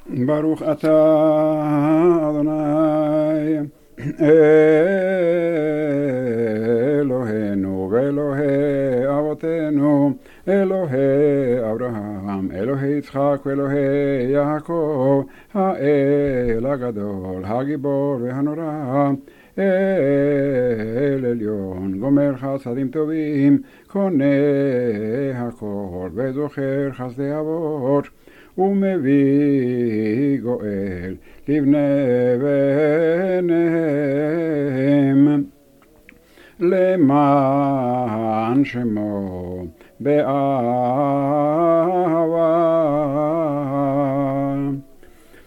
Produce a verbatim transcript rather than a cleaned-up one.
ברוך אתה אדוני אלוהינו ואלוהי אבותינו אלוהי אברהם אלוהי יצחק ואלוהי יעקב האל הגדול הגיבור והנורא אל עליון גומר חסדים טובים קונה הכל וזוכר חסדי אבות ומביא גואל לבני בניהם למען שמו באהבה